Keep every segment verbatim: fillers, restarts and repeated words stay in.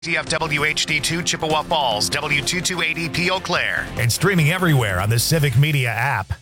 D F W H D two Chippewa Falls, W two two eighty P Eau Claire. And streaming everywhere on the Civic Media app.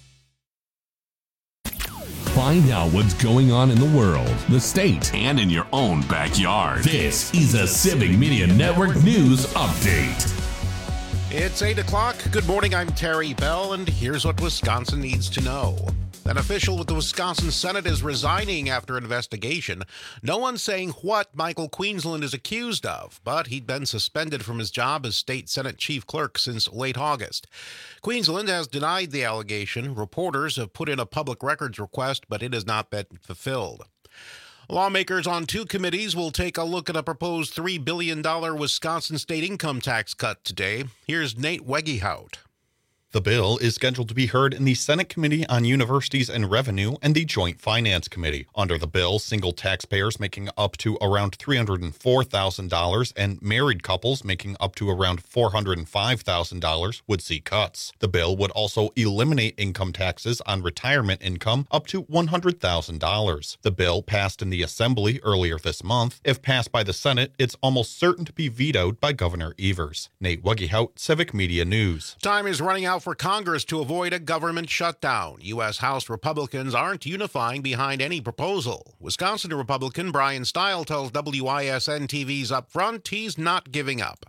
Find out what's going on in the world, the state, and in your own backyard. This is a Civic Media Network News Update. It's eight o'clock. Good morning, I'm Terry Bell, and here's what Wisconsin needs to know. An official with the Wisconsin Senate is resigning after an investigation. No one's saying what Michael Queensland is accused of, but he'd been suspended from his job as state Senate chief clerk since late August. Queensland has denied the allegation. Reporters have put in a public records request, but it has not been fulfilled. Lawmakers on two committees will take a look at a proposed three billion dollars Wisconsin state income tax cut today. Here's Nate Wegehout. The bill is scheduled to be heard in the Senate Committee on Universities and Revenue and the Joint Finance Committee. Under the bill, single taxpayers making up to around three hundred four thousand dollars and married couples making up to around four hundred five thousand dollars would see cuts. The bill would also eliminate income taxes on retirement income up to one hundred thousand dollars. The bill passed in the Assembly earlier this month. If passed by the Senate, it's almost certain to be vetoed by Governor Evers. Nate Wegehout, Civic Media News. Time is running out for Congress to avoid a government shutdown. U S. House Republicans aren't unifying behind any proposal. Wisconsin Republican Brian Stile tells W I S N T V's Up Front he's not giving up.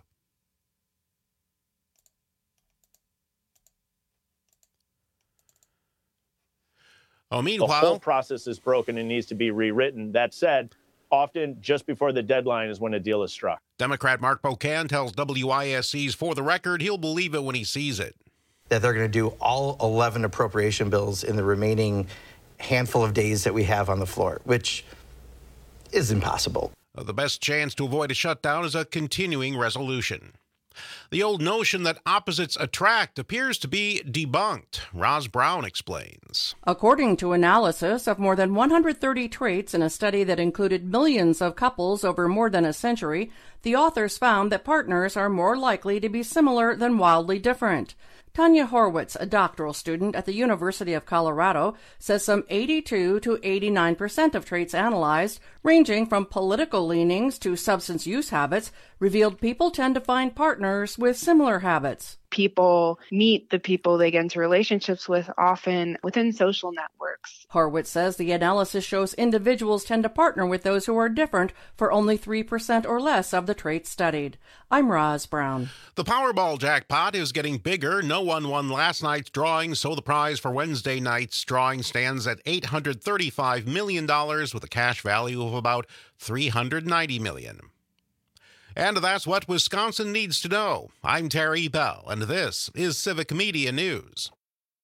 Oh, meanwhile, the whole process is broken and needs to be rewritten. That said, often just before the deadline is when a deal is struck. Democrat Mark Pocan tells W I S C's For the Record he'll believe it when he sees it. That they're going to do all eleven appropriation bills in the remaining handful of days that we have on the floor, which is impossible. The best chance to avoid a shutdown is a continuing resolution. The old notion that opposites attract appears to be debunked. Roz Brown explains. According to analysis of more than one hundred thirty traits in a study that included millions of couples over more than a century, the authors found that partners are more likely to be similar than wildly different. Tanya Horwitz, a doctoral student at the University of Colorado, says some eighty-two to eighty-nine percent of traits analyzed, ranging from political leanings to substance use habits, revealed people tend to find partners with similar habits. People meet the people they get into relationships with often within social networks. Horwitz says the analysis shows individuals tend to partner with those who are different for only three percent or less of the traits studied. I'm Roz Brown. The Powerball jackpot is getting bigger. No one won last night's drawing, so the prize for Wednesday night's drawing stands at eight hundred thirty-five million dollars with a cash value of about three hundred ninety million dollars. And that's what Wisconsin needs to know. I'm Terry Bell, and this is Civic Media News.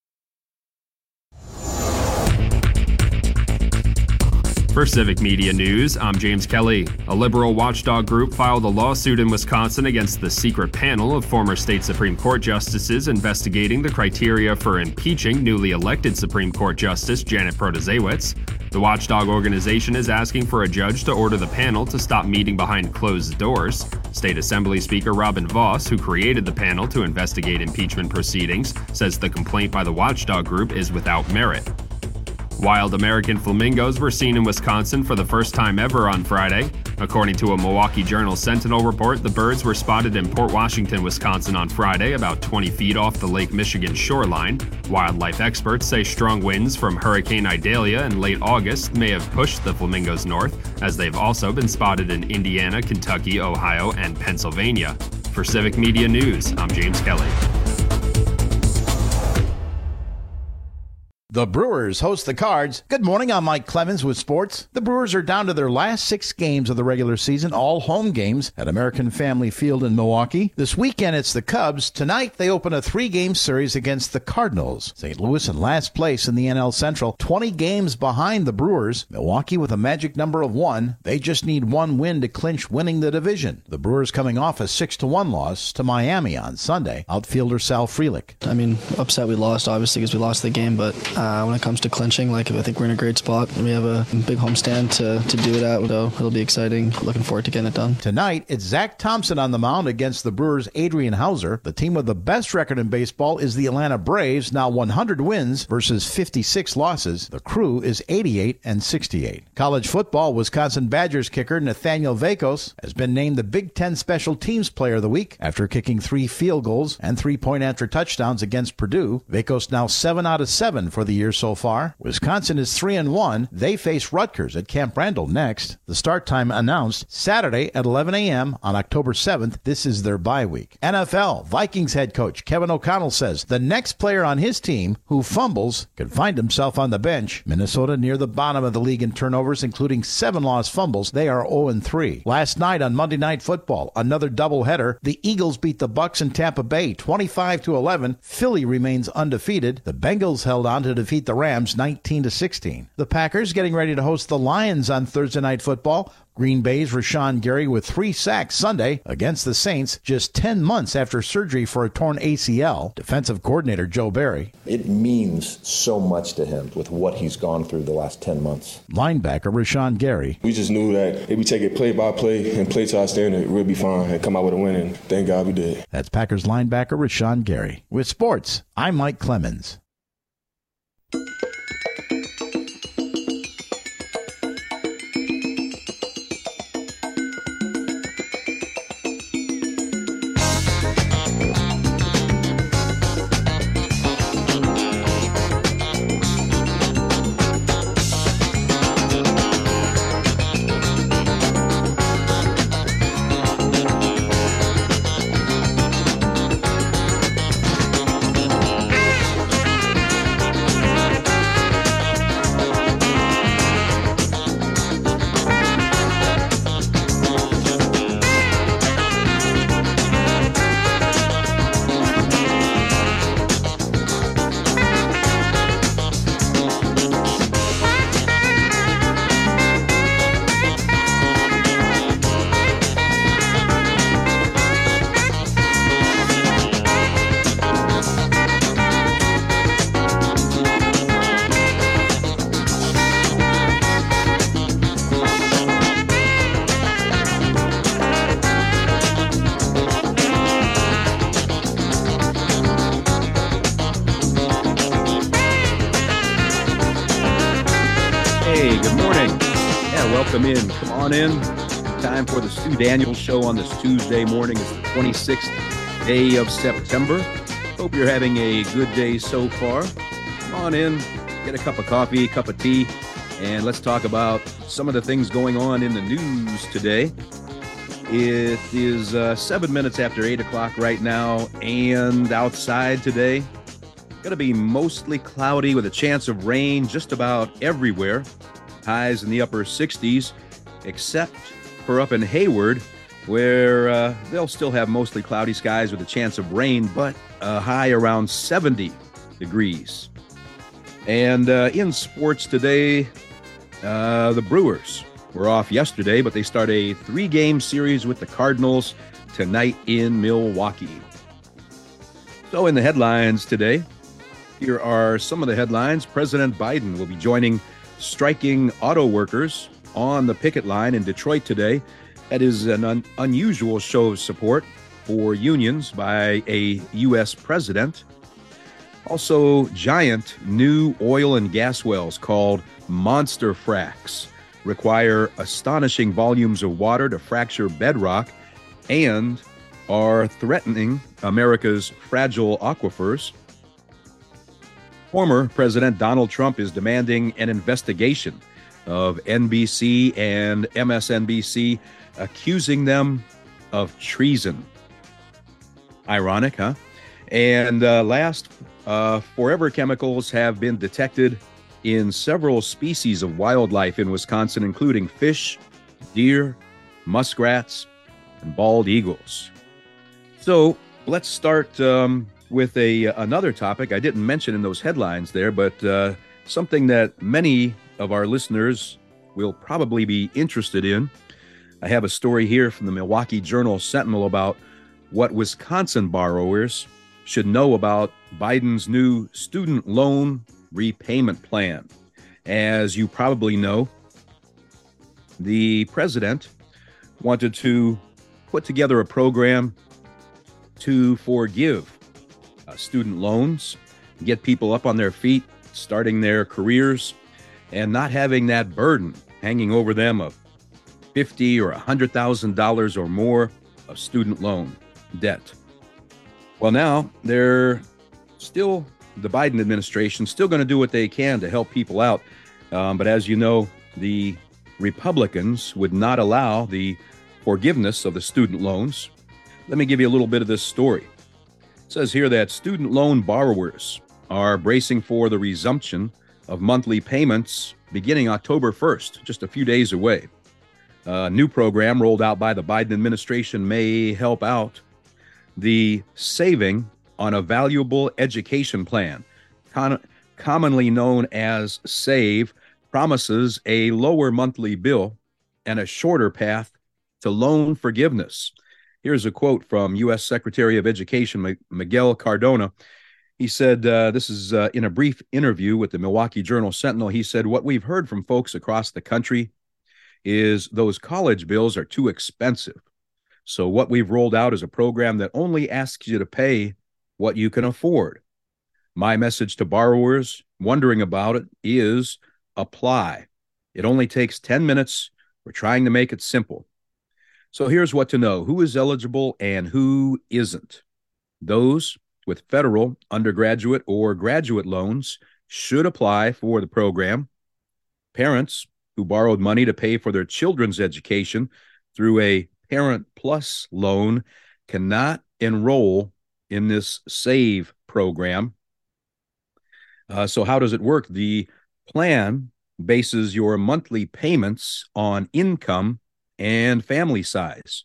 For Civic Media News, I'm James Kelly. A liberal watchdog group filed a lawsuit in Wisconsin against the secret panel of former state Supreme Court justices investigating the criteria for impeaching newly elected Supreme Court Justice Janet Protasiewicz. The watchdog organization is asking for a judge to order the panel to stop meeting behind closed doors. State Assembly Speaker Robin Vos, who created the panel to investigate impeachment proceedings, says the complaint by the watchdog group is without merit. Wild American flamingos were seen in Wisconsin for the first time ever on Friday. According to a Milwaukee Journal-Sentinel report, the birds were spotted in Port Washington, Wisconsin on Friday, about twenty feet off the Lake Michigan shoreline. Wildlife experts say strong winds from Hurricane Idalia in late August may have pushed the flamingos north, as they've also been spotted in Indiana, Kentucky, Ohio, and Pennsylvania. For Civic Media News, I'm James Kelly. The Brewers host the Cards. Good morning, I'm Mike Clemens with sports. The Brewers are down to their last six games of the regular season, all home games at American Family Field in Milwaukee. This weekend, it's the Cubs. Tonight, they open a three-game series against the Cardinals. Saint Louis in last place in the N L Central, twenty games behind the Brewers. Milwaukee with a magic number of one. They just need one win to clinch winning the division. The Brewers coming off a six to one loss to Miami on Sunday. Outfielder Sal Frelick. I mean, upset we lost, obviously, because we lost the game, but uh, Uh, when it comes to clinching, like I think we're in a great spot. We have a big homestand to, to do it at, so it'll be exciting. Looking forward to getting it done. Tonight, it's Zach Thompson on the mound against the Brewers' Adrian Hauser. The team with the best record in baseball is the Atlanta Braves, now one hundred wins versus fifty-six losses. The Crew is eighty-eight and sixty-eight. College football, Wisconsin Badgers kicker Nathaniel Vakos has been named the Big Ten Special Teams Player of the Week after kicking three field goals and three-point answer touchdowns against Purdue. Vakos now seven out of seven for the year so far. Wisconsin is three and one. They face Rutgers at Camp Randall next. The start time announced Saturday at eleven a.m. on October seventh. This is their bye week. N F L, Vikings head coach Kevin O'Connell says the next player on his team who fumbles could find himself on the bench. Minnesota near the bottom of the league in turnovers, including seven lost fumbles. They are oh and three. Last night on Monday Night Football, another doubleheader. The Eagles beat the Bucs in Tampa Bay twenty-five to eleven. Philly remains undefeated. The Bengals held on to defeat the Rams nineteen to sixteen. The Packers getting ready to host the Lions on Thursday Night Football. Green Bay's Rashawn Gary with three sacks Sunday against the Saints just ten months after surgery for a torn A C L. Defensive coordinator Joe Barry. It means so much to him with what he's gone through the last ten months. Linebacker Rashawn Gary. We just knew that if we take it play by play and play to our standard, we'll be fine and come out with a win, and thank God we did. That's Packers linebacker Rashawn Gary. With sports, I'm Mike Clemens. Welcome in. Come on in. Time for the Stu Daniels Show on this Tuesday morning. It's the twenty-sixth day of September. Hope you're having a good day so far. Come on in, get a cup of coffee, a cup of tea, and let's talk about some of the things going on in the news today. It is uh, seven minutes after eight o'clock right now, and outside today, going to be mostly cloudy with a chance of rain just about everywhere. Highs in the upper sixties, except for up in Hayward, where uh, they'll still have mostly cloudy skies with a chance of rain, but a high around seventy degrees. And uh, in sports today, uh, the Brewers were off yesterday, but they start a three-game series with the Cardinals tonight in Milwaukee. So in the headlines today, here are some of the headlines. President Biden will be joining striking auto workers on the picket line in Detroit today. That is an un- unusual show of support for unions by a U S president. Also, giant new oil and gas wells called monster fracks require astonishing volumes of water to fracture bedrock and are threatening America's fragile aquifers. Former President Donald Trump is demanding an investigation of N B C and M S N B C, accusing them of treason. Ironic, huh? And uh, last, uh, forever chemicals have been detected in several species of wildlife in Wisconsin, including fish, deer, muskrats, and bald eagles. So let's start um, with a another topic I didn't mention in those headlines there, but uh, something that many of our listeners will probably be interested in. I have a story here from the Milwaukee Journal-Sentinel about what Wisconsin borrowers should know about Biden's new student loan repayment plan. As you probably know, the president wanted to put together a program to forgive uh, student loans, get people up on their feet, starting their careers, and not having that burden hanging over them of fifty thousand dollars or one hundred thousand dollars or more of student loan debt. Well, now they're still, the Biden administration, still going to do what they can to help people out. Um, but as you know, the Republicans would not allow the forgiveness of the student loans. Let me give you a little bit of this story. It says here that student loan borrowers are bracing for the resumption of monthly payments beginning October first, just a few days away. A new program rolled out by the Biden administration may help out. The Saving on a Valuable Education Plan, con- commonly known as SAVE, promises a lower monthly bill and a shorter path to loan forgiveness. Here's a quote from U S Secretary of Education M- Miguel Cardona. He said, uh, this is uh, in a brief interview with the Milwaukee Journal-Sentinel, he said, what we've heard from folks across the country is those college bills are too expensive. So what we've rolled out is a program that only asks you to pay what you can afford. My message to borrowers wondering about it is apply. It only takes ten minutes. We're trying to make it simple. So here's what to know. Who is eligible and who isn't? Those with federal undergraduate or graduate loans should apply for the program. Parents who borrowed money to pay for their children's education through a Parent Plus loan cannot enroll in this SAVE program. Uh, so how does it work? The plan bases your monthly payments on income and family size.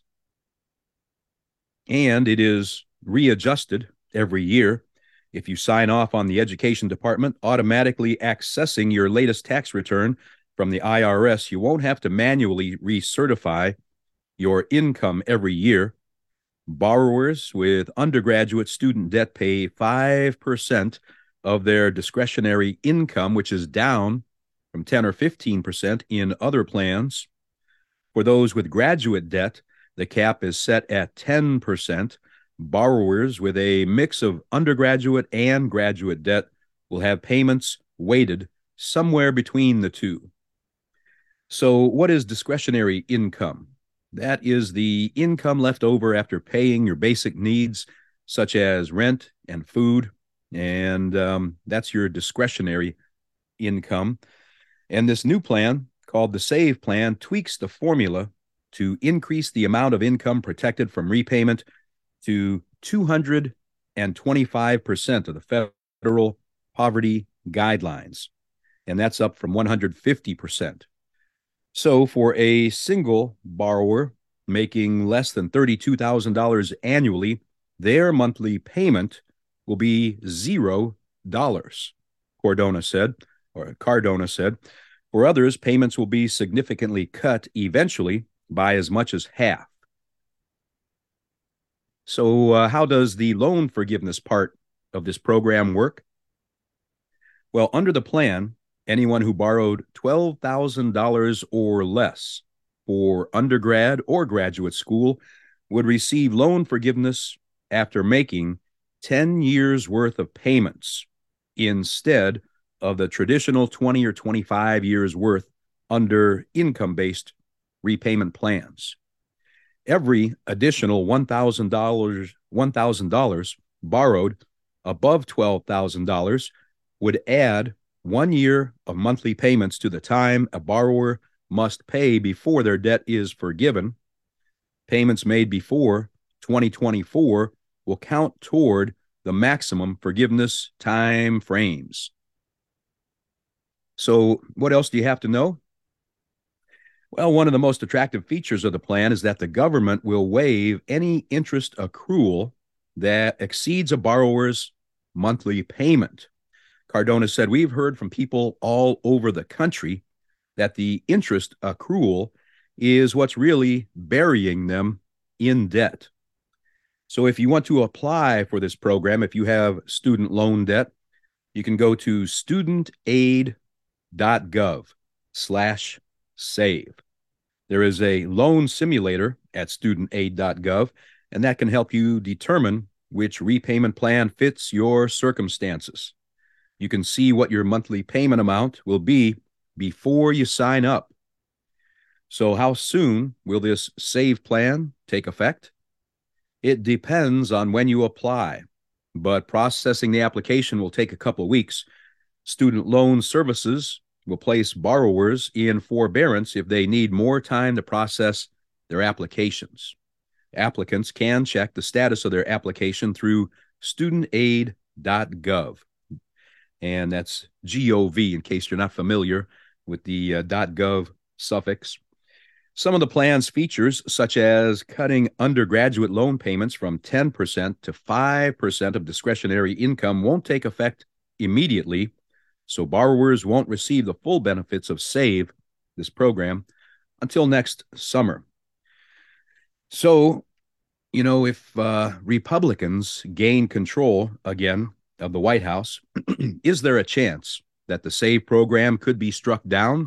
And it is readjusted every year. If you sign off on the Education Department automatically accessing your latest tax return from the I R S, you won't have to manually recertify your income every year. Borrowers with undergraduate student debt pay five percent of their discretionary income, which is down from ten or fifteen percent in other plans. For those with graduate debt, the cap is set at ten percent. Borrowers with a mix of undergraduate and graduate debt will have payments weighted somewhere between the two. So what is discretionary income? That is the income left over after paying your basic needs, such as rent and food, and um, that's your discretionary income. And this new plan, called the SAVE plan, tweaks the formula to increase the amount of income protected from repayment to two hundred twenty-five percent of the federal poverty guidelines, and that's up from one hundred fifty percent. So for a single borrower making less than thirty-two thousand dollars annually, their monthly payment will be zero dollars, Cardona said, or Cardona said. For others, payments will be significantly cut eventually by as much as half. So uh, how does the loan forgiveness part of this program work? Well, under the plan, anyone who borrowed twelve thousand dollars or less for undergrad or graduate school would receive loan forgiveness after making ten years worth of payments instead of the traditional twenty or twenty-five years worth under income-based repayment plans. Every additional one thousand dollars one thousand dollars borrowed above twelve thousand dollars would add one year of monthly payments to the time a borrower must pay before their debt is forgiven. Payments made before twenty twenty-four will count toward the maximum forgiveness time frames. So what else do you have to know? Well, one of the most attractive features of the plan is that the government will waive any interest accrual that exceeds a borrower's monthly payment. Cardona said, we've heard from people all over the country that the interest accrual is what's really burying them in debt. So if you want to apply for this program, if you have student loan debt, you can go to studentaid.gov slash save. There is a loan simulator at studentaid.gov, and that can help you determine which repayment plan fits your circumstances. You can see what your monthly payment amount will be before you sign up. So how soon will this SAVE plan take effect? It depends on when you apply, but processing the application will take a couple of weeks. Student Loan Services will place borrowers in forbearance if they need more time to process their applications. Applicants can check the status of their application through studentaid dot gov. And that's G O V in case you're not familiar with the uh, .gov suffix. Some of the plan's features, such as cutting undergraduate loan payments from ten percent to five percent of discretionary income, won't take effect immediately, so borrowers won't receive the full benefits of SAVE, this program, until next summer. So, you know, if uh, Republicans gain control again of the White House, is there a chance that the SAVE program could be struck down?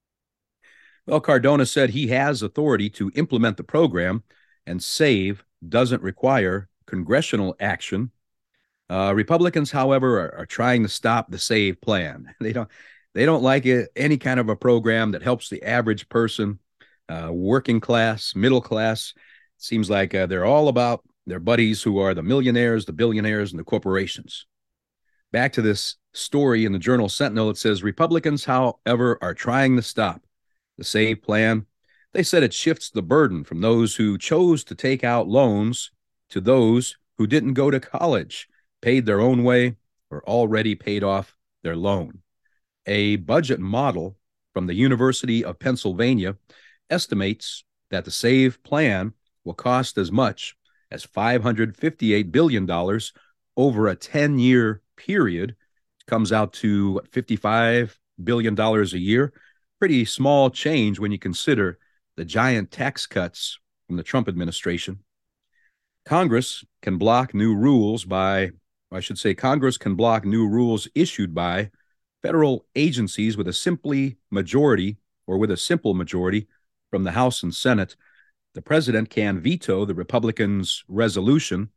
Well, Cardona said he has authority to implement the program, and SAVE doesn't require congressional action. Uh, Republicans, however, are, are trying to stop the SAVE plan. They don't, they don't like it, any kind of a program that helps the average person, uh, working class, middle class. It seems like uh, they're all about their buddies who are the millionaires, the billionaires, and the corporations. Back to this story in the Journal Sentinel, it says Republicans, however, are trying to stop the SAVE plan. They said it shifts the burden from those who chose to take out loans to those who didn't go to college, paid their own way, or already paid off their loan. A budget model from the University of Pennsylvania estimates that the SAVE plan will cost as much as five hundred fifty-eight billion dollars over a ten-year period. It comes out to fifty-five billion dollars a year. Pretty small change when you consider the giant tax cuts from the Trump administration. Congress can block new rules by, I should say, Congress can block new rules issued by federal agencies with a simply majority or with a simple majority from the House and Senate. The president can veto the Republicans' resolution.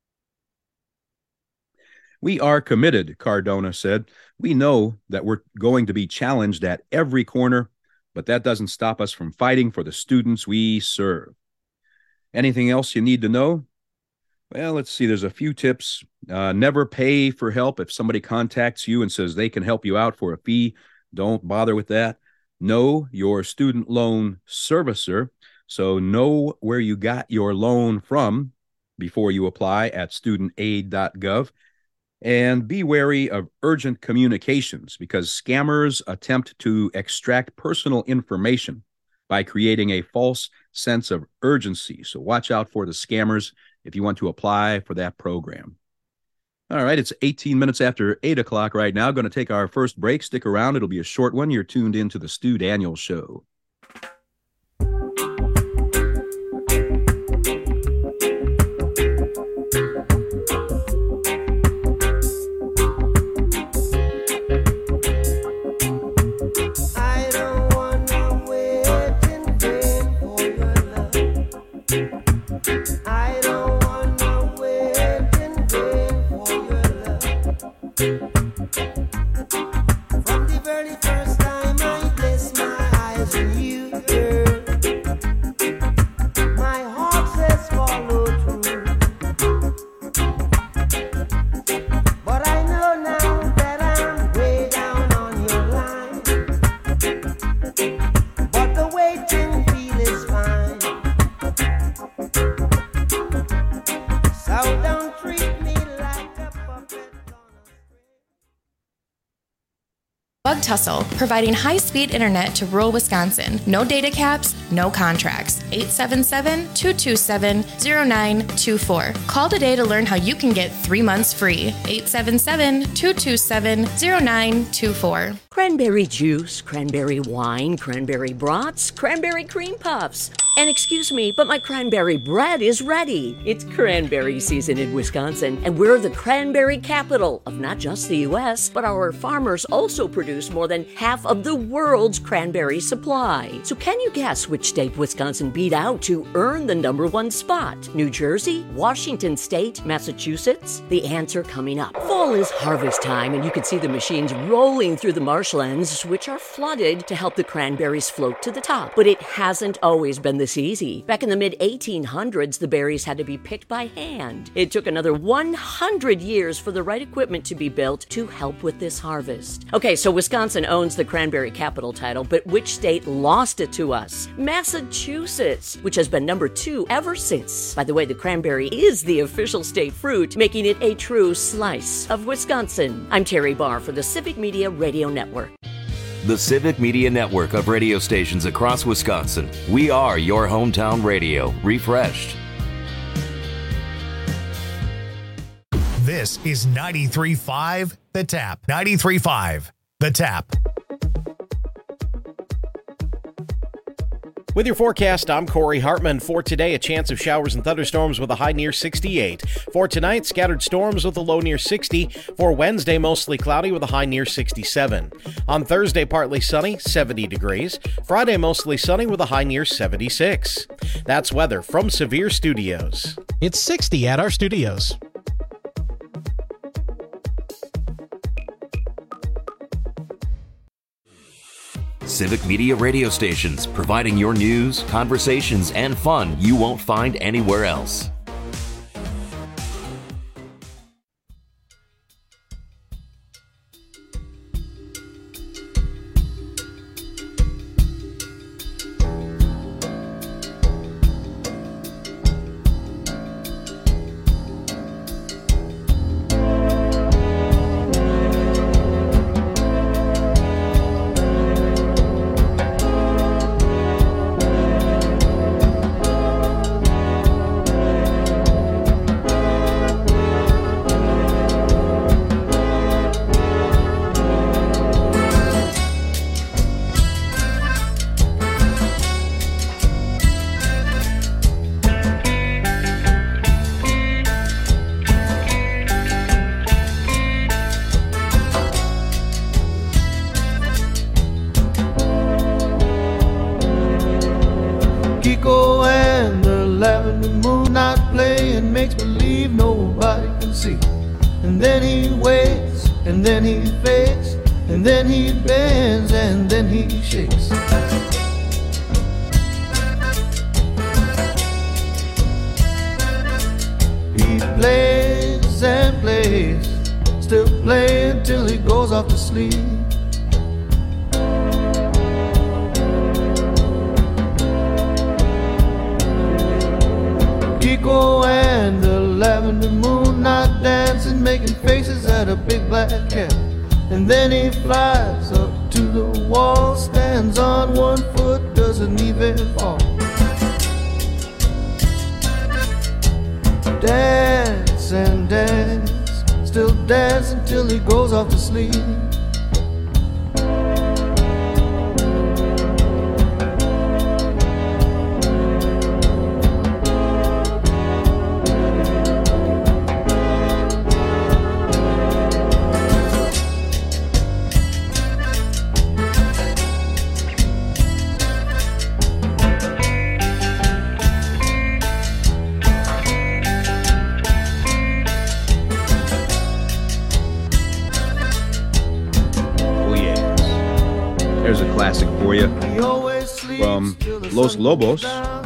We are committed, Cardona said. We know that we're going to be challenged at every corner, but that doesn't stop us from fighting for the students we serve. Anything else you need to know? Well, let's see. There's a few tips. Uh, never pay for help. If somebody contacts you and says they can help you out for a fee, don't bother with that. Know your student loan servicer. So know where you got your loan from before you apply at studentaid dot gov. And be wary of urgent communications because scammers attempt to extract personal information by creating a false sense of urgency. So watch out for the scammers if you want to apply for that program. All right, it's eighteen minutes after eight o'clock right now. Going to take our first break. Stick around. It'll be a short one. You're tuned into the Stu Daniels Show. Tussle, providing high-speed internet to rural Wisconsin. No data caps, no contracts. eight seven seven, two two seven, zero nine two four. Call today to learn how you can get three months free. eight seven seven, two two seven, zero nine two four. Cranberry juice, cranberry wine, cranberry brats, cranberry cream puffs. And excuse me, but my cranberry bread is ready. It's cranberry season in Wisconsin, and we're the cranberry capital of not just the U S, but our farmers also produce more than half of the world's cranberry supply. So can you guess which state Wisconsin beat out to earn the number one spot? New Jersey, Washington State, Massachusetts? The answer coming up. Fall is harvest time, and you can see the machines rolling through the marshlands, which are flooded to help the cranberries float to the top. But it hasn't always been this easy. Back in the mid eighteen hundreds, the berries had to be picked by hand. It took another one hundred years for the right equipment to be built to help with this harvest. Okay, so Wisconsin owns the cranberry capital title, but which state lost it to us? Massachusetts, which has been number two ever since. By the way, the cranberry is the official state fruit, making it a true slice of Wisconsin. I'm Terry Barr for the Civic Media Radio Network. The Civic Media Network of radio stations across Wisconsin. We are your hometown radio, refreshed. This is ninety-three point five The Tap. ninety-three point five The Tap. With your forecast, I'm Corey Hartman. For today, a chance of showers and thunderstorms with a high near sixty-eight. For tonight, scattered storms with a low near sixty. For Wednesday, mostly cloudy with a high near sixty-seven. On Thursday, partly sunny, seventy degrees. Friday, mostly sunny with a high near seventy-six. That's weather from Severe Studios. It's sixty at our studios. Civic Media radio stations, providing your news, conversations, and fun you won't find anywhere else. Los Lobos,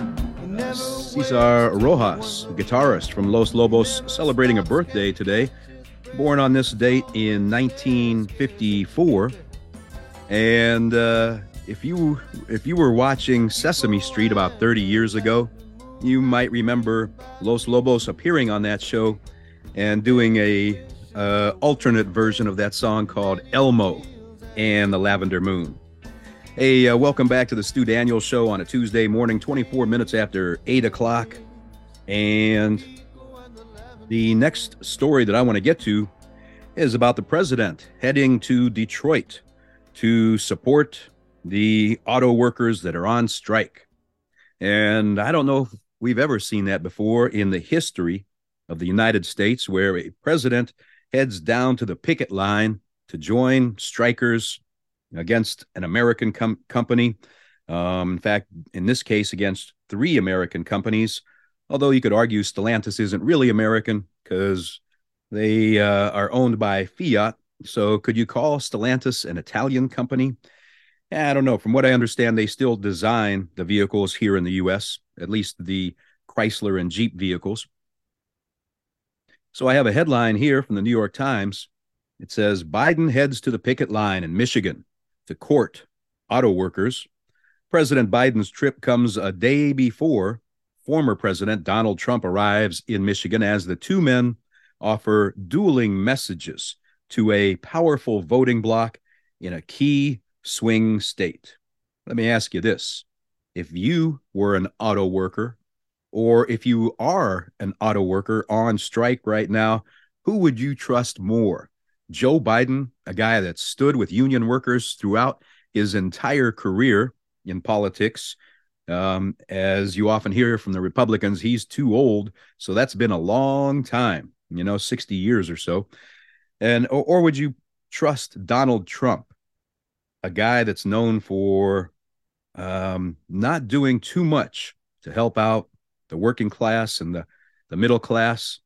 Cesar Rojas, guitarist from Los Lobos, celebrating a birthday today, born on this date in nineteen fifty-four. And uh, if you if you were watching Sesame Street about thirty years ago, you might remember Los Lobos appearing on that show and doing a uh, alternate version of that song called Elmo and the Lavender Moon. Hey, uh, welcome back to the Stu Daniels Show on a Tuesday morning, twenty-four minutes after eight o'clock. And the next story that I want to get to is about the president heading to Detroit to support the auto workers that are on strike. And I don't know if we've ever seen that before in the history of the United States, where a president heads down to the picket line to join strikers against an American com- company. Um, in fact, in this case, against three American companies, although you could argue Stellantis isn't really American because they uh, are owned by Fiat. So could you call Stellantis an Italian company? I don't know. From what I understand, they still design the vehicles here in the U S, at least the Chrysler and Jeep vehicles. So I have a headline here from the New York Times. It says, Biden heads to the picket line in Michigan to court auto workers. President Biden's trip comes a day before former President Donald Trump arrives in Michigan as the two men offer dueling messages to a powerful voting bloc in a key swing state. Let me ask you this. If you were an auto worker, or if you are an auto worker on strike right now, who would you trust more? Joe Biden, a guy that stood with union workers throughout his entire career in politics. Um, as you often hear from the Republicans, he's too old. So that's been a long time, you know, sixty years or so. And or, or would you trust Donald Trump, a guy that's known for um, not doing too much to help out the working class and the, the middle class?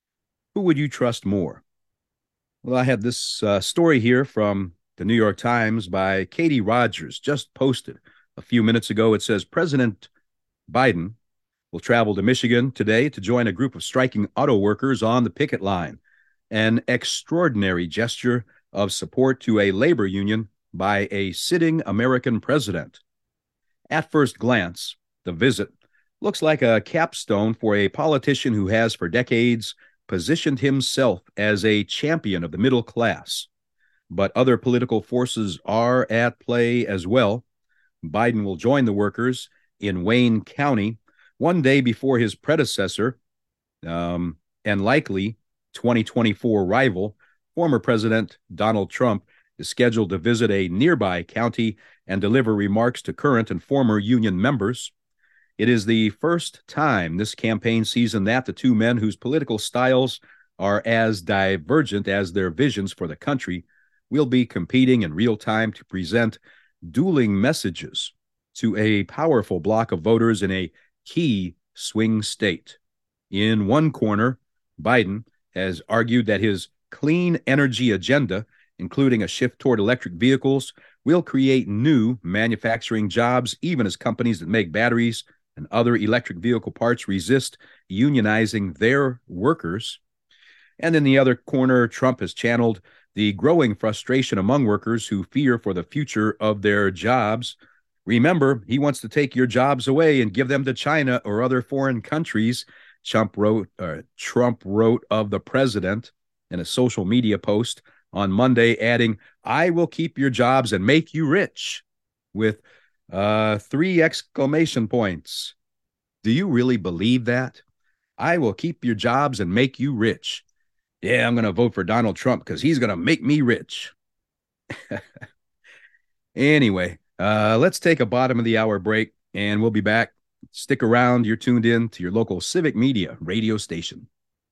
Who would you trust more? Well, I had this uh, story here from the New York Times by Katie Rogers, just posted a few minutes ago. It says, President Biden will travel to Michigan today to join a group of striking auto workers on the picket line, an extraordinary gesture of support to a labor union by a sitting American president. At first glance, the visit looks like a capstone for a politician who has for decades positioned himself as a champion of the middle class. But other political forces are at play as well. Biden will join the workers in Wayne County one day before his predecessor um, and likely twenty twenty-four rival, former President Donald Trump, is scheduled to visit a nearby county and deliver remarks to current and former union members. It is the first time this campaign season that the two men whose political styles are as divergent as their visions for the country will be competing in real time to present dueling messages to a powerful bloc of voters in a key swing state. In one corner, Biden has argued that his clean energy agenda, including a shift toward electric vehicles, will create new manufacturing jobs, even as companies that make batteries and other electric vehicle parts resist unionizing their workers. And in the other corner, Trump has channeled the growing frustration among workers who fear for the future of their jobs. Remember, he wants to take your jobs away and give them to China or other foreign countries, Trump wrote, uh, Trump wrote of the president in a social media post on Monday, adding, I will keep your jobs and make you rich, with uh, three exclamation points. Do you really believe that? I will keep your jobs and make you rich. Yeah, I'm going to vote for Donald Trump because he's going to make me rich. Anyway, uh, let's take a bottom of the hour break, and we'll be back. Stick around. You're tuned in to your local Civic Media radio station.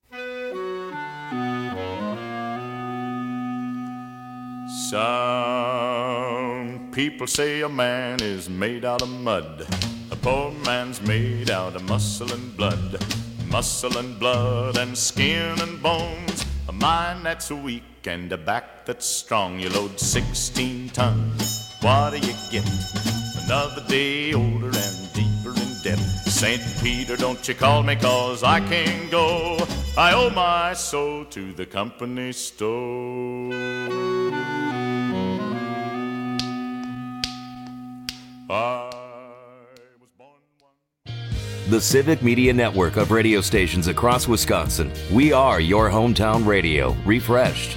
Some people say a man is made out of mud. A poor man's made out of muscle and blood. Muscle and blood and skin and bones. A mind that's weak and a back that's strong. You load sixteen tons. What do you get? Another day older and deeper in debt. Saint Peter, don't you call me, cause I can't go. I owe my soul to the company store. I The Civic Media Network of radio stations across Wisconsin. We are your hometown radio, refreshed.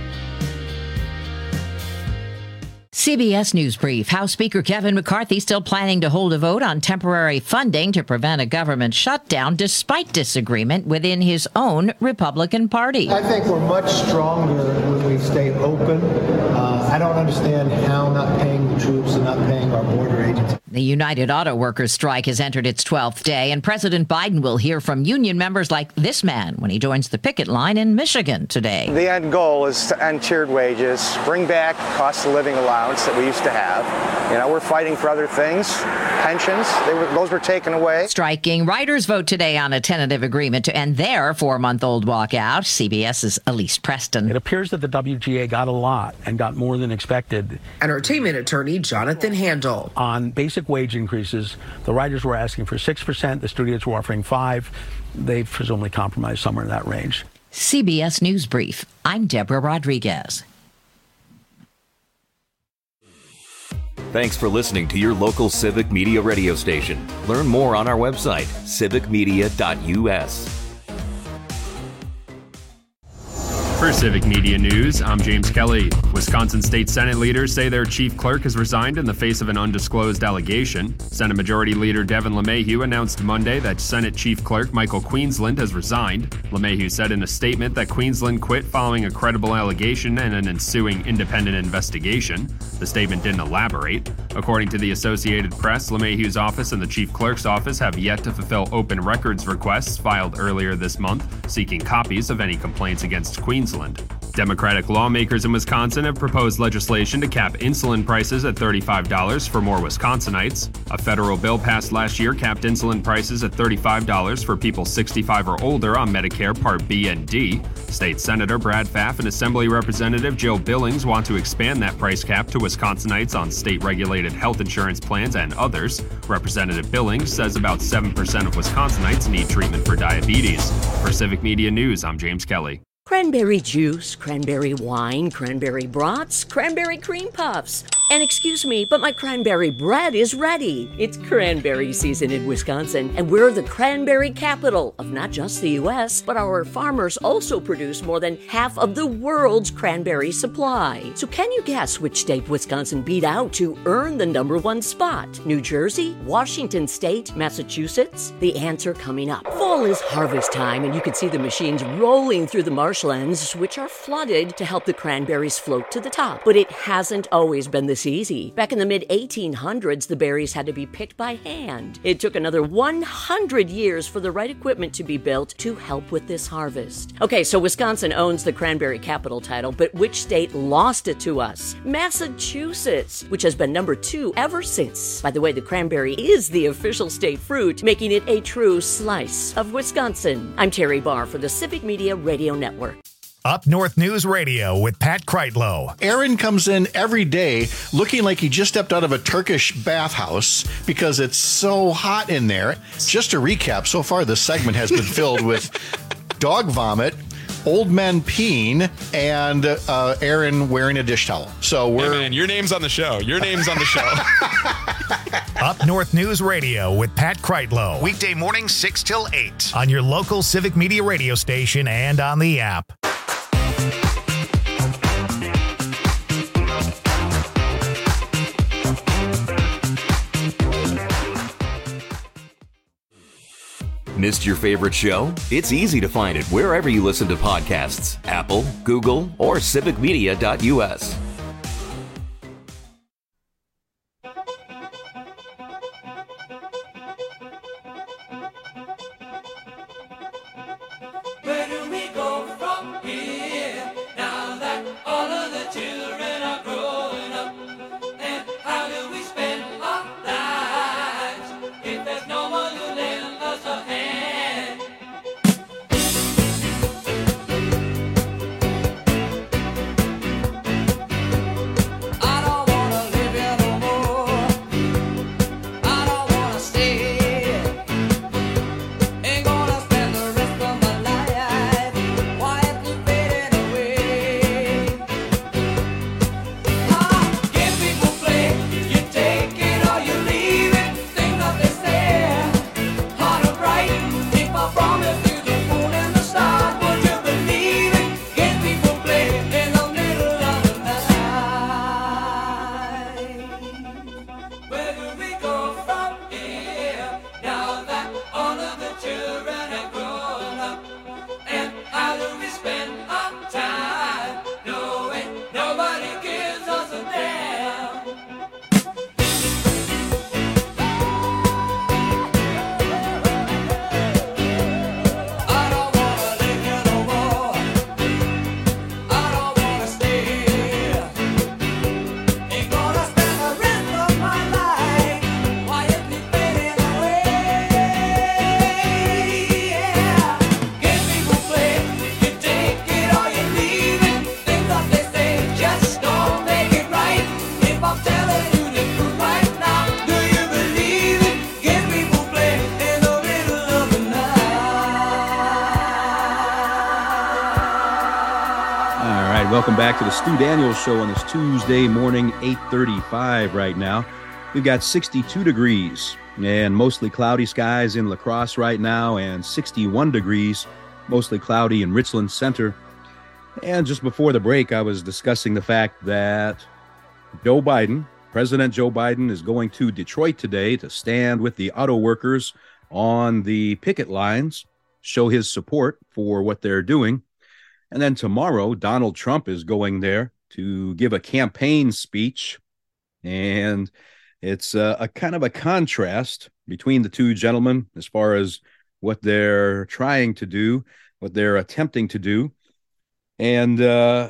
C B S News Brief. House Speaker Kevin McCarthy still planning to hold a vote on temporary funding to prevent a government shutdown despite disagreement within his own Republican Party. I think we're much stronger when we stay open. Uh, I don't understand how not paying the troops and not paying our border agents. The United Auto Workers strike has entered its twelfth day, and President Biden will hear from union members like this man when he joins the picket line in Michigan today. The end goal is to end tiered wages, bring back cost of living allowance that we used to have. You know, we're fighting for other things. Pensions, they were, those were taken away. Striking writers vote today on a tentative agreement to end their four-month-old walkout. CBS's Elise Preston. It appears that the W G A got a lot and got more than expected. Entertainment attorney Jonathan Handel. On basic wage increases, the writers were asking for six percent. The studios were offering five. They've presumably compromised somewhere in that range. C B S News Brief. I'm Deborah Rodriguez. Thanks for listening to your local Civic Media radio station. Learn more on our website, civic media dot u s. For Civic Media News, I'm James Kelly. Wisconsin State Senate leaders say their chief clerk has resigned in the face of an undisclosed allegation. Senate Majority Leader Devin LeMahieu announced Monday that Senate Chief Clerk Michael Queensland has resigned. LeMahieu said in a statement that Queensland quit following a credible allegation and an ensuing independent investigation. The statement didn't elaborate. According to the Associated Press, LeMahieu's office and the Chief Clerk's office have yet to fulfill open records requests filed earlier this month, seeking copies of any complaints against Queensland. Democratic lawmakers in Wisconsin have proposed legislation to cap insulin prices at thirty-five dollars for more Wisconsinites. A federal bill passed last year capped insulin prices at thirty-five dollars for people sixty-five or older on Medicare Part B and D. State Senator Brad Pfaff and Assembly Representative Jill Billings want to expand that price cap to Wisconsinites on state-regulated health insurance plans and others. Representative Billings says about seven percent of Wisconsinites need treatment for diabetes. For Civic Media News, I'm James Kelly. Cranberry juice, cranberry wine, cranberry brats, cranberry cream puffs. And excuse me, but my cranberry bread is ready. It's cranberry season in Wisconsin, and we're the cranberry capital of not just the U S, but our farmers also produce more than half of the world's cranberry supply. So can you guess which state Wisconsin beat out to earn the number one spot? New Jersey, Washington State, Massachusetts? The answer coming up. Fall is harvest time, and you can see the machines rolling through the marshlands, which are flooded to help the cranberries float to the top. But it hasn't always been this easy. Back in the mid eighteen hundreds, the berries had to be picked by hand. It took another one hundred years for the right equipment to be built to help with this harvest. Okay, so Wisconsin owns the cranberry capital title, but which state lost it to us? Massachusetts, which has been number two ever since. By the way, the cranberry is the official state fruit, making it a true slice of Wisconsin. I'm Terry Barr for the Civic Media Radio Network. Up North News Radio with Pat Kreitlow. Aaron comes in every day looking like he just stepped out of a Turkish bathhouse because it's so hot in there. Just to recap, so far this segment has been filled with dog vomit, old men peeing, and uh, Aaron wearing a dish towel. So we're... Hey man, your name's on the show. Your name's on the show. Up North News Radio with Pat Kreitlow. Weekday mornings six till eight on your local Civic Media radio station and on the app. Missed your favorite show? It's easy to find it wherever you listen to podcasts. Apple, Google, or civic media dot u s. Where do we go from here now that all of the children are growing up? And how do we spend our lives if there's no one to lend us a hand? Welcome back to the Stu Daniels Show on this Tuesday morning, eight thirty-five right now. We've got sixty-two degrees and mostly cloudy skies in La Crosse right now, and sixty-one degrees, mostly cloudy in Richland Center. And just before the break, I was discussing the fact that Joe Biden, President Joe Biden, is going to Detroit today to stand with the auto workers on the picket lines, show his support for what they're doing. And then tomorrow, Donald Trump is going there to give a campaign speech. And it's a, a kind of a contrast between the two gentlemen as far as what they're trying to do, what they're attempting to do. And uh,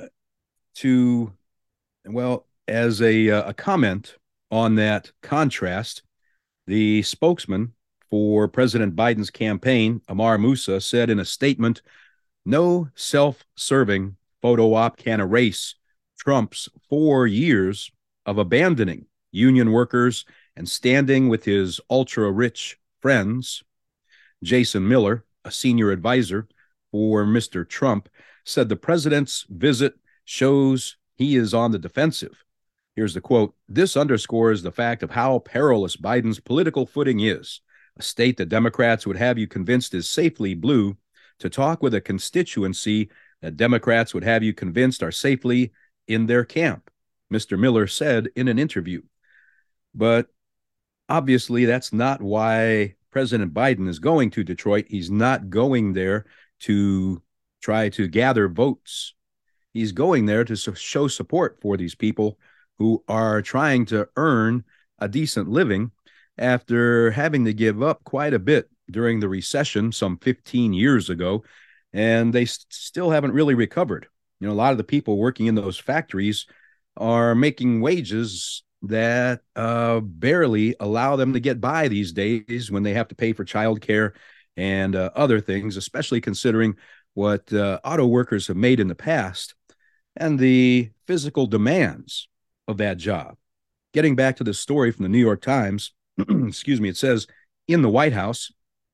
to, well, as a, a comment on that contrast, the spokesman for President Biden's campaign, Amar Moussa, said in a statement, "No self-serving photo op can erase Trump's four years of abandoning union workers and standing with his ultra-rich friends." Jason Miller, a senior advisor for Mister Trump, said the president's visit shows he is on the defensive. Here's the quote: "This underscores the fact of how perilous Biden's political footing is. A state that Democrats would have you convinced is safely blue, to talk with a constituency that Democrats would have you convinced are safely in their camp," Mister Miller said in an interview. But obviously, that's not why President Biden is going to Detroit. He's not going there to try to gather votes. He's going there to show support for these people who are trying to earn a decent living after having to give up quite a bit during the recession some fifteen years ago, and they st- still haven't really recovered. You know, a lot of the people working in those factories are making wages that uh, barely allow them to get by these days when they have to pay for childcare and uh, other things, especially considering what uh, auto workers have made in the past and the physical demands of that job. Getting back to the story from the New York Times, excuse me, it says, in the White House,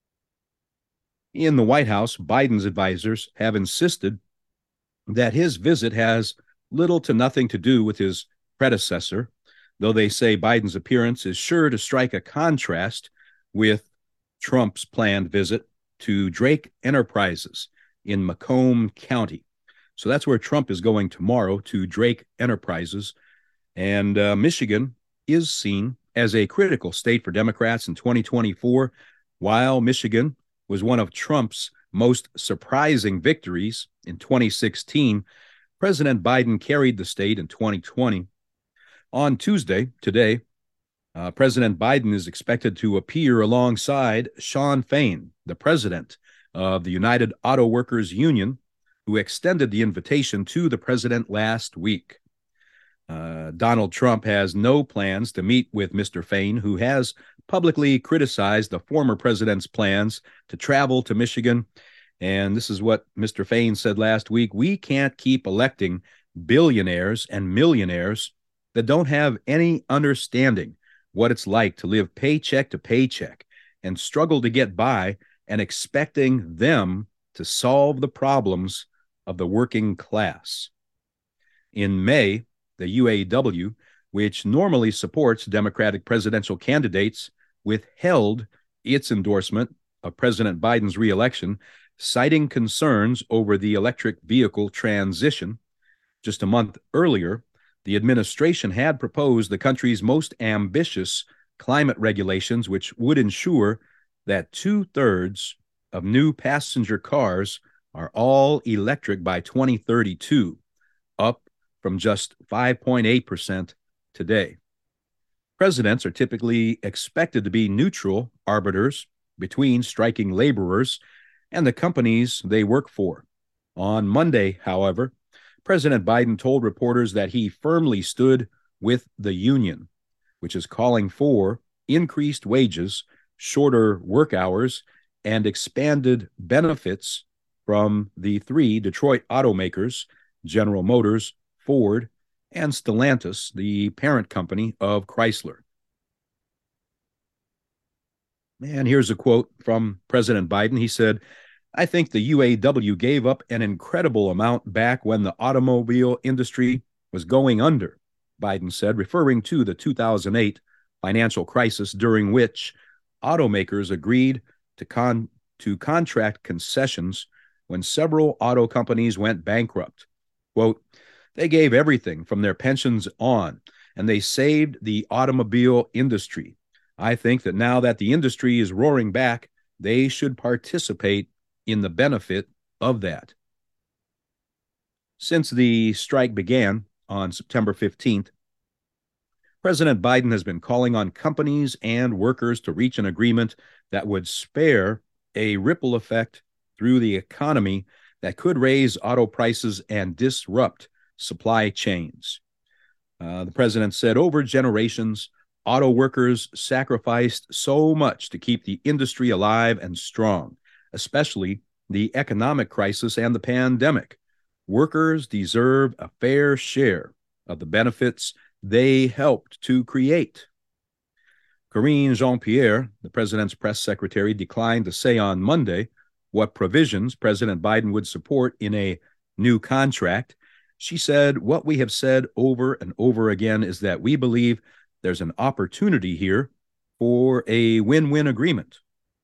in the White House, Biden's advisors have insisted that his visit has little to nothing to do with his predecessor, though they say Biden's appearance is sure to strike a contrast with Trump's planned visit to Drake Enterprises in Macomb County. So that's where Trump is going tomorrow, to Drake Enterprises. And uh, Michigan is seen as a critical state for Democrats in twenty twenty-four, while Michigan was one of Trump's most surprising victories in twenty sixteen. President Biden carried the state in twenty twenty. On Tuesday, today, uh, President Biden is expected to appear alongside Shawn Fain, the president of the United Auto Workers Union, who extended the invitation to the president last week. Uh, Donald Trump has no plans to meet with Mister Fain, who has publicly criticized the former president's plans to travel to Michigan. And this is what Mister Fain said last week: "We can't keep electing billionaires and millionaires that don't have any understanding what it's like to live paycheck to paycheck and struggle to get by, and expecting them to solve the problems of the working class." In May, the U A W, which normally supports Democratic presidential candidates, withheld its endorsement of President Biden's reelection, citing concerns over the electric vehicle transition. Just a month earlier, the administration had proposed the country's most ambitious climate regulations, which would ensure that two-thirds of new passenger cars are all electric by twenty thirty-two, up from just five point eight percent today. Presidents are typically expected to be neutral arbiters between striking laborers and the companies they work for. On Monday, however, President Biden told reporters that he firmly stood with the union, which is calling for increased wages, shorter work hours, and expanded benefits from the three Detroit automakers, General Motors, Ford, and Stellantis, the parent company of Chrysler. And here's a quote from President Biden. He said, I think the U A W gave up an incredible amount back when the automobile industry was going under, Biden said, referring to the two thousand eight financial crisis during which automakers agreed to con- to contract concessions when several auto companies went bankrupt. Quote, they gave everything from their pensions on, and they saved the automobile industry. I think that now that the industry is roaring back, they should participate in the benefit of that. Since the strike began on September fifteenth, President Biden has been calling on companies and workers to reach an agreement that would spare a ripple effect through the economy that could raise auto prices and disrupt supply chains. Uh, the president said over generations, auto workers sacrificed so much to keep the industry alive and strong, especially the economic crisis and the pandemic. Workers deserve a fair share of the benefits they helped to create. Karine Jean-Pierre, the president's press secretary, declined to say on Monday what provisions President Biden would support in a new contract. She said, what we have said over and over again is that we believe there's an opportunity here for a win-win agreement.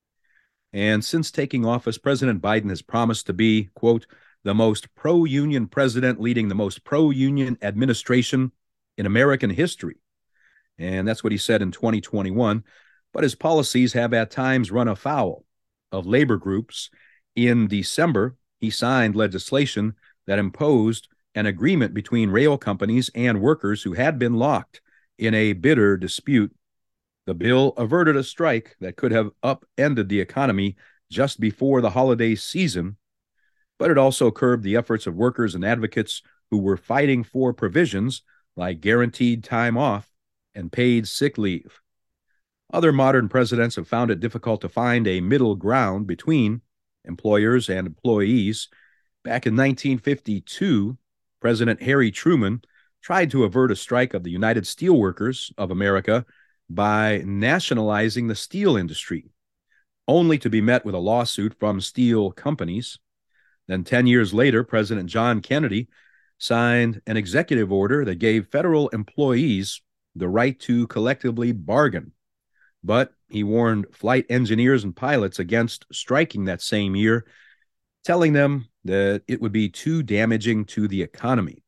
And since taking office, President Biden has promised to be, quote, the most pro-union president leading the most pro-union administration in American history. And that's what he said in twenty twenty-one. But his policies have at times run afoul of labor groups. In December, he signed legislation that imposed an agreement between rail companies and workers who had been locked in a bitter dispute. The bill averted a strike that could have upended the economy just before the holiday season, but it also curbed the efforts of workers and advocates who were fighting for provisions like guaranteed time off and paid sick leave. Other modern presidents have found it difficult to find a middle ground between employers and employees. Back in nineteen fifty-two, President Harry Truman tried to avert a strike of the United Steelworkers of America by nationalizing the steel industry, only to be met with a lawsuit from steel companies. Then ten years later, President John Kennedy signed an executive order that gave federal employees the right to collectively bargain. But he warned flight engineers and pilots against striking that same year, telling them that it would be too damaging to the economy.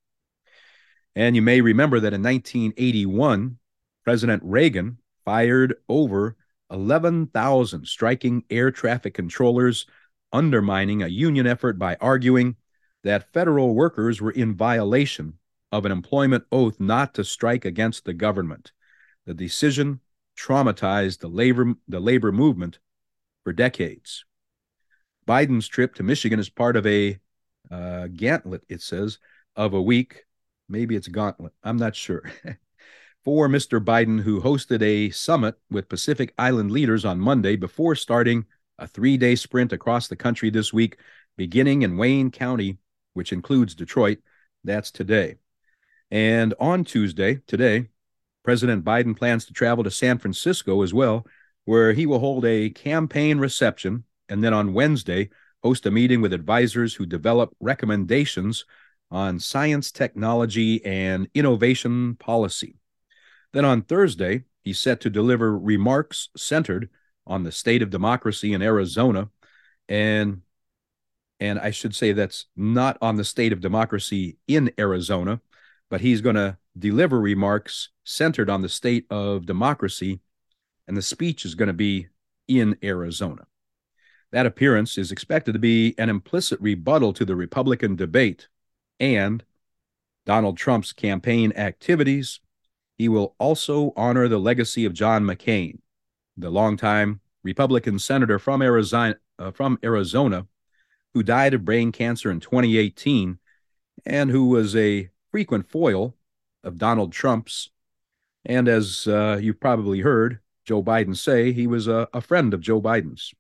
And you may remember that in nineteen eighty-one, President Reagan fired over eleven thousand striking air traffic controllers, undermining a union effort by arguing that federal workers were in violation of an employment oath not to strike against the government. The decision traumatized the labor, the labor movement for decades. Biden's trip to Michigan is part of a uh, gauntlet, it says, of a week. Maybe it's gauntlet. I'm not sure. For Mister Biden, who hosted a summit with Pacific Island leaders on Monday before starting a three-day sprint across the country this week, beginning in Wayne County, which includes Detroit. That's today. And on Tuesday, today, President Biden plans to travel to San Francisco as well, where he will hold a campaign reception, and then on Wednesday, host a meeting with advisors who develop recommendations on science, technology, and innovation policy. Then on Thursday, he's set to deliver remarks centered on the state of democracy in Arizona. And, and I should say that's not on the state of democracy in Arizona, but he's going to deliver remarks centered on the state of democracy, and the speech is going to be in Arizona. That appearance is expected to be an implicit rebuttal to the Republican debate and Donald Trump's campaign activities. He will also honor the legacy of John McCain, the longtime Republican senator from Arizona, uh, from Arizona, who died of brain cancer in twenty eighteen and who was a frequent foil of Donald Trump's. And as uh, you've probably heard Joe Biden say, he was a, a friend of Joe Biden's.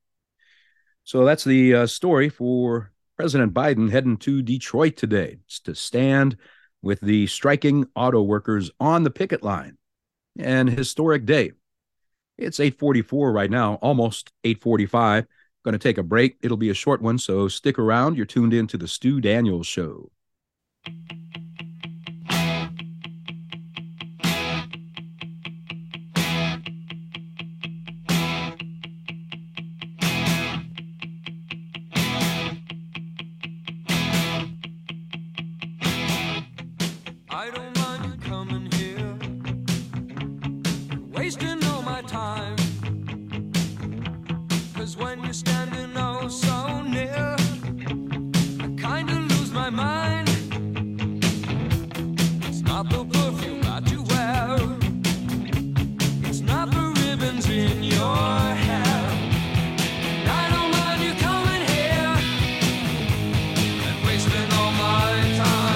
So that's the uh, story for President Biden heading to Detroit today. It's to stand with the striking auto workers on the picket line. An historic day. It's eight forty-four right now, almost eight forty-five. Going to take a break. It'll be a short one, so stick around. You're tuned in to the Stu Daniels Show. I don't mind you coming here, wasting all my time. 'Cause when you're standing oh so near, I kinda lose my mind. It's not the perfume that you wear, it's not the ribbons in your hair. And I don't mind you coming here and wasting all my time.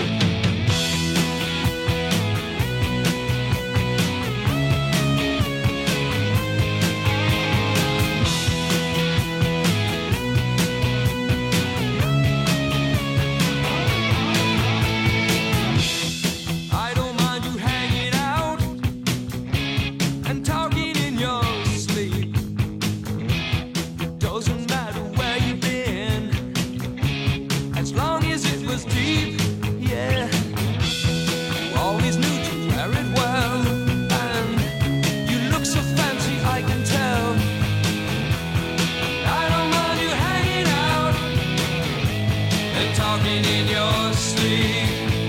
I don't mind you hanging out and talking in your sleep. Doesn't matter where you've been, as long as it was deep, yeah. You always knew to wear it well, and you look so fancy, I can tell. I don't mind you hanging out and talking in your sleep.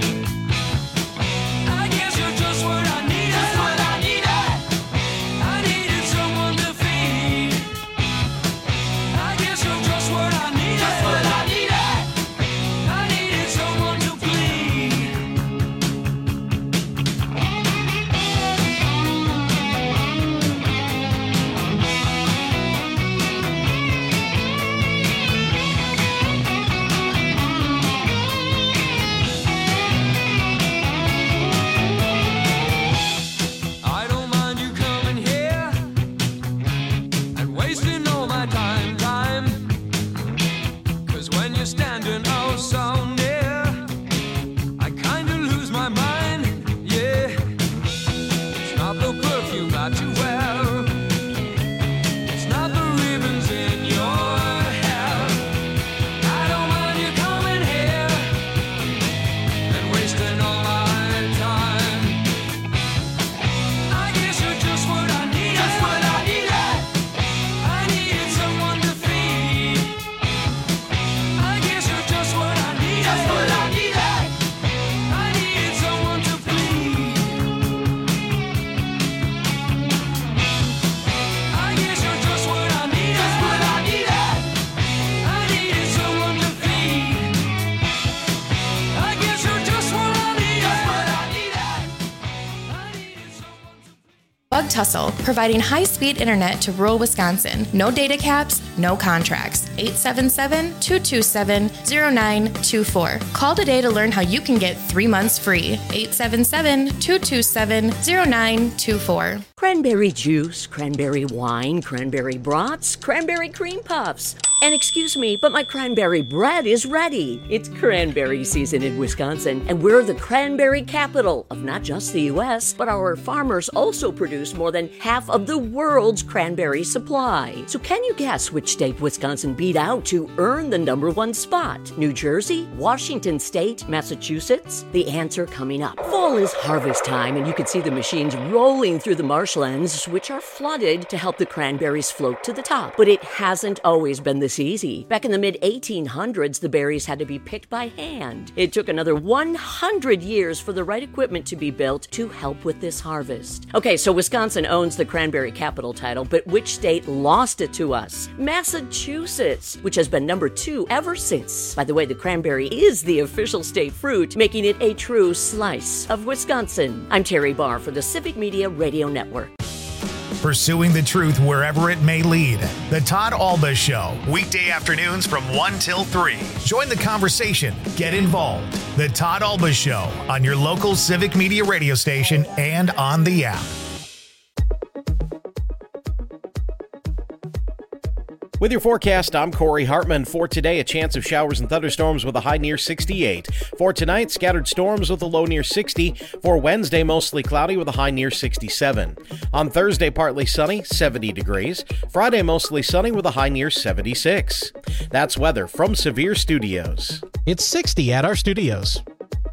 I guess you're just what I needed. Just what I needed. I needed someone to feed. I guess you're just what I needed. Just what I needed. I needed someone to bleed. I don't mind you coming here and wasting all my time, time. 'Cause when you're standing oh so near, I kinda lose my mind, yeah. It's not the perfume that you wear, it's not the ribbons in your hair. I don't mind you coming here and wasting all my time. I guess you're just what I needed. Just what I needed. I needed someone to feed. I guess you're just what I needed. Just what I needed. I needed someone to bleed. I guess you're just what I needed. Just what I needed. I needed someone to feed. I guess you're just what I needed. Just what I needed. Bug Tussle, providing high-speed internet to rural Wisconsin. No data caps, no contracts. eight seven seven, two two seven, zero nine two four. Call today to learn how you can get three months free. eight seven seven, two two seven, zero nine two four. Cranberry juice, cranberry wine, cranberry brats, cranberry cream puffs. And excuse me, but my cranberry bread is ready. It's cranberry season in Wisconsin, and we're the cranberry capital of not just the U S, but our farmers also produce more than half of the world's cranberry supply. So can you guess which state Wisconsin beat out to earn the number one spot? New Jersey, Washington State, Massachusetts? The answer coming up. Fall is harvest time, and you can see the machines rolling through the marshlands, which are flooded to help the cranberries float to the top. But it hasn't always been this easy. Back in the mid eighteen hundreds, the berries had to be picked by hand. It took another one hundred years for the right equipment to be built to help with this harvest. Okay, so Wisconsin owns the cranberry capital title, but which state lost it to us? Massachusetts, which has been number two ever since. By the way, the cranberry is the official state fruit, making it a true slice of Wisconsin. I'm Terry Barr for the Civic Media Radio Network. Pursuing the truth wherever it may lead. The Todd Alba Show, weekday afternoons from one till three. Join the conversation. Get involved. The Todd Alba Show on your local Civic Media radio station and on the app. With your forecast, I'm Corey Hartman. For today, a chance of showers and thunderstorms with a high near sixty-eight. For tonight, scattered storms with a low near sixty. For Wednesday, mostly cloudy with a high near sixty-seven. On Thursday, partly sunny, seventy degrees. Friday, mostly sunny with a high near seventy-six. That's weather from Severe Studios. It's sixty at our studios.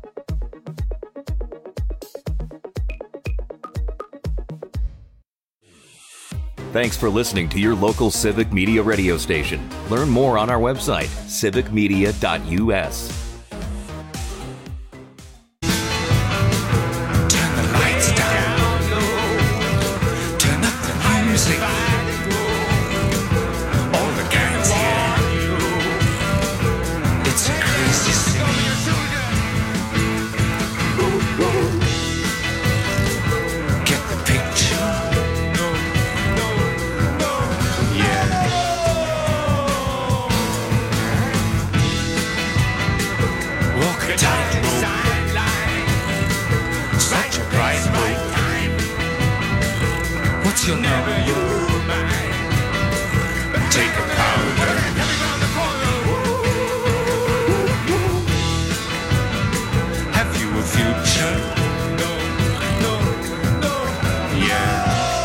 Thanks for listening to your local Civic Media radio station. Learn more on our website, civic media dot u s. Turn the lights down low. Turn up the music. All the gangs here. It's a crazy city. Get the picture. What's your number? Take a powder. Have you a future? Yeah.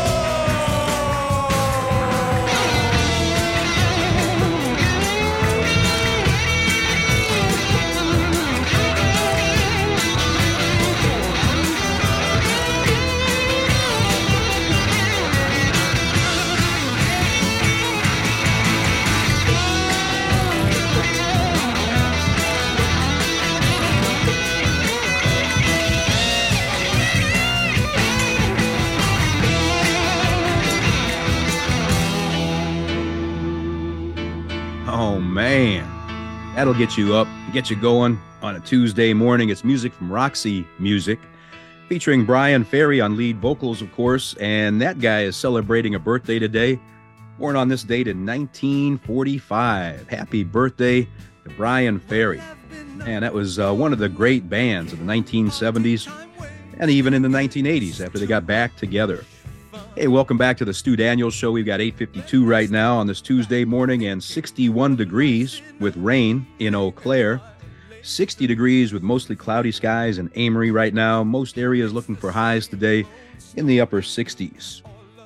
Oh, man. That'll get you up, get you going on a Tuesday morning. It's music from Roxy Music, featuring Brian Ferry on lead vocals, of course. And that guy is celebrating a birthday today. Born on this date in nineteen forty-five. Happy birthday to Brian Ferry. Man, that was uh, one of the great bands of the nineteen seventies and even in the nineteen eighties after they got back together. Hey, welcome back to the Stu Daniels Show. We've got eight fifty-two right now on this Tuesday morning and sixty-one degrees with rain in Eau Claire. sixty degrees with mostly cloudy skies in Amory right now. Most areas looking for highs today in the upper sixties.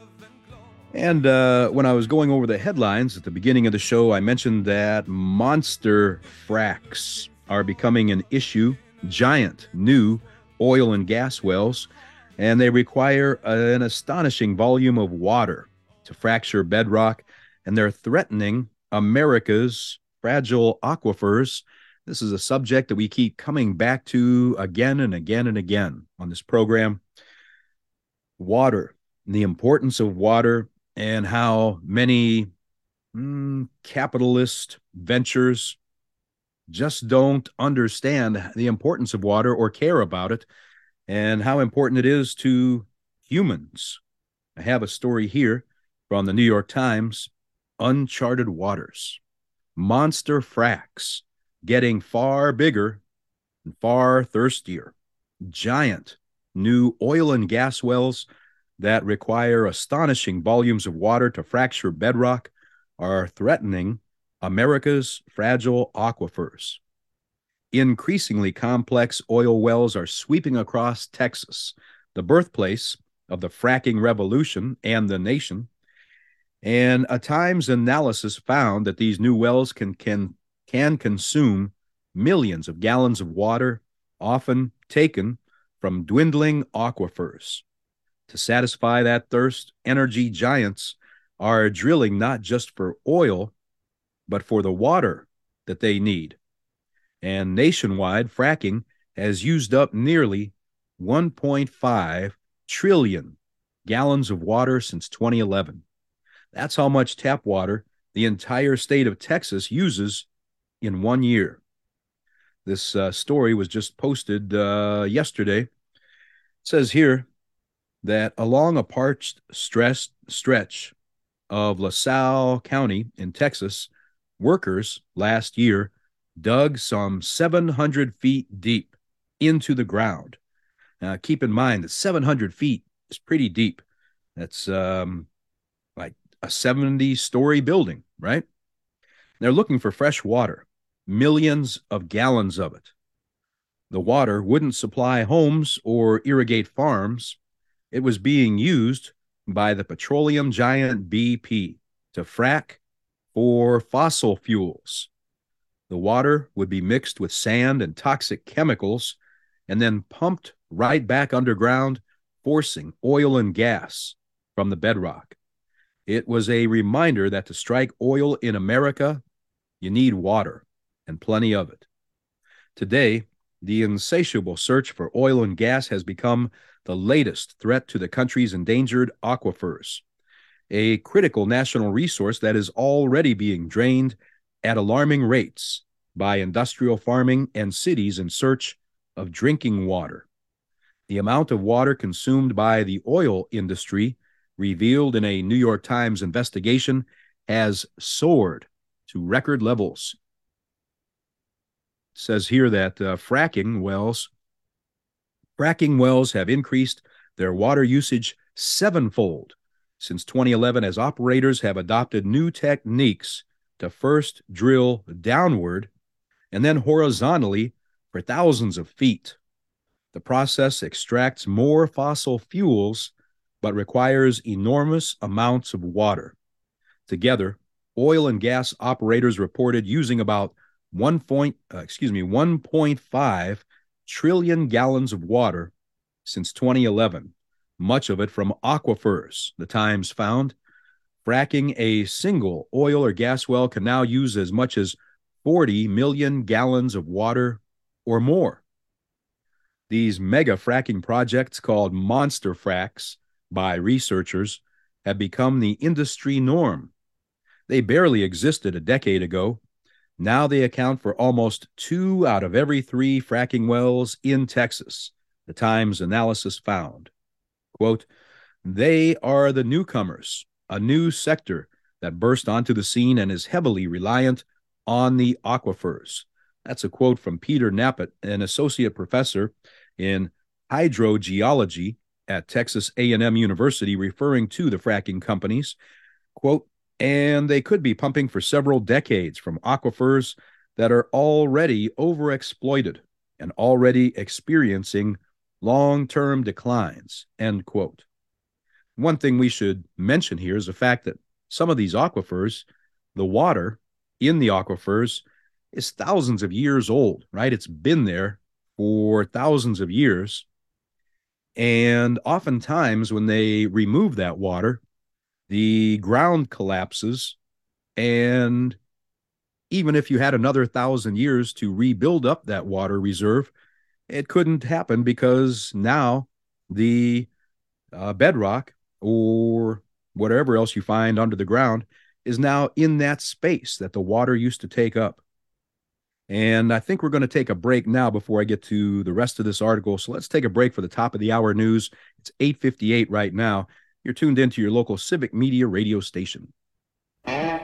And uh, when I was going over the headlines at the beginning of the show, I mentioned that monster fracs are becoming an issue. Giant new oil and gas wells. And they require an astonishing volume of water to fracture bedrock, and they're threatening America's fragile aquifers. This is a subject that we keep coming back to again and again and again on this program. Water, the importance of water, and how many mm, capitalist ventures just don't understand the importance of water or care about it, and how important it is to humans. I have a story here from the New York Times, Uncharted Waters. Monster fracs getting far bigger and far thirstier. Giant new oil and gas wells that require astonishing volumes of water to fracture bedrock are threatening America's fragile aquifers. Increasingly complex oil wells are sweeping across Texas, the birthplace of the fracking revolution and the nation. And a Times analysis found that these new wells can, can, can consume millions of gallons of water, often taken from dwindling aquifers. To satisfy that thirst, energy giants are drilling not just for oil, but for the water that they need. And nationwide, fracking has used up nearly one point five trillion gallons of water since twenty eleven. That's how much tap water the entire state of Texas uses in one year. This uh, story was just posted uh, yesterday. It says here that along a parched stress stretch of LaSalle County in Texas, workers last year dug some seven hundred feet deep into the ground. Now, keep in mind that seven hundred feet is pretty deep. That's um, like a seventy-story building right? They're looking for fresh water, millions of gallons of it. The water wouldn't supply homes or irrigate farms. It was being used by the petroleum giant B P to frack for fossil fuels. The water would be mixed with sand and toxic chemicals and then pumped right back underground, forcing oil and gas from the bedrock. It was a reminder that to strike oil in America, you need water, and plenty of it. Today, the insatiable search for oil and gas has become the latest threat to the country's endangered aquifers, a critical national resource that is already being drained at alarming rates by industrial farming and cities in search of drinking water. The amount of water consumed by the oil industry, revealed in a New York Times investigation, has soared to record levels. It says here that uh, fracking wells, fracking wells have increased their water usage sevenfold since twenty eleven as operators have adopted new techniques to first drill downward and then horizontally for thousands of feet. The process extracts more fossil fuels but requires enormous amounts of water. Together, oil and gas operators reported using about one point, uh, excuse me, one point five trillion gallons of water since twenty eleven, much of it from aquifers, the Times found. Fracking a single oil or gas well can now use as much as forty million gallons of water or more. These mega fracking projects, called monster fracks by researchers, have become the industry norm. They barely existed a decade ago. Now they account for almost two out of every three fracking wells in Texas, the Times analysis found. Quote, "They are the newcomers, a new sector that burst onto the scene and is heavily reliant on the aquifers." That's a quote from Peter Knappett, an associate professor in hydrogeology at Texas A and M University, referring to the fracking companies. Quote, "And they could be pumping for several decades from aquifers that are already overexploited and already experiencing long-term declines," end quote. One thing we should mention here is the fact that some of these aquifers, the water in the aquifers is thousands of years old, right? It's been there for thousands of years. And oftentimes when they remove that water, the ground collapses, and even if you had another thousand years to rebuild up that water reserve, it couldn't happen because now the uh, bedrock or whatever else you find under the ground is now in that space that the water used to take up. And I think we're going to take a break now before I get to the rest of this article. So let's take a break for the top of the hour news. It's eight fifty-eight right now. You're tuned into your local Civic Media radio station. I'm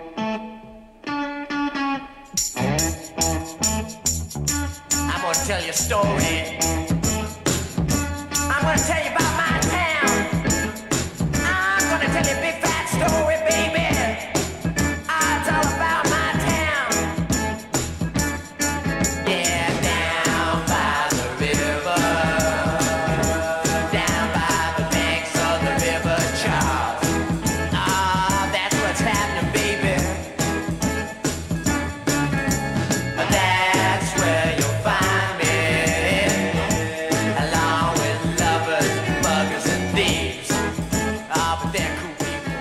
going to tell you a story. I'm going to tell you about my town. I'm going to tell you a big fat story, baby. Ah, it's all about my town. Yeah, down by the river, down by the banks of the River Charles. Ah, that's what's happening, baby. That's where you'll find me, along with lovers, buggers, and thieves. Ah, but they're cool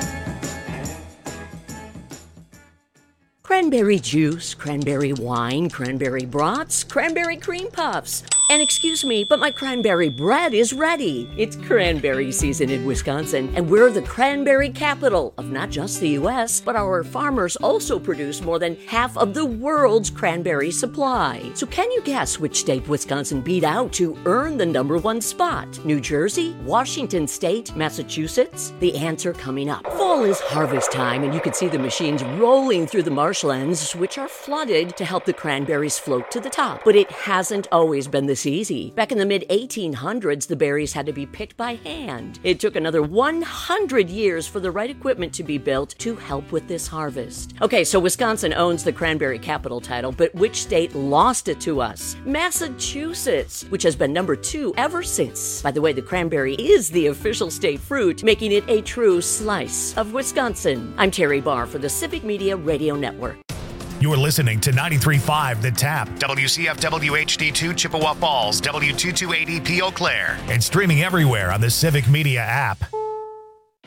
people. Cranberry juice, cranberry wine, cranberry brats, cranberry cream puffs. And excuse me, but my cranberry bread is ready. It's cranberry season in Wisconsin, and we're the cranberry capital of not just the U S, but our farmers also produce more than half of the world's cranberry supply. So can you guess which state Wisconsin beat out to earn the number one spot? New Jersey, Washington State, Massachusetts? The answer coming up. Fall is harvest time, and you can see the machines rolling through the marshlands, which are flooded to help the cranberries float to the top. But it hasn't always been this this easy. Back in the mid eighteen hundreds, the berries had to be picked by hand. It took another one hundred years for the right equipment to be built to help with this harvest. Okay, so Wisconsin owns the cranberry capital title, but which state lost it to us? Massachusetts, which has been number two ever since. By the way, the cranberry is the official state fruit, making it a true slice of Wisconsin. I'm Terry Barr for the Civic Media Radio Network. You're listening to ninety-three point five The Tap, W C F W H D two Chippewa Falls, W two two eight E P Eau Claire, and streaming everywhere on the Civic Media app.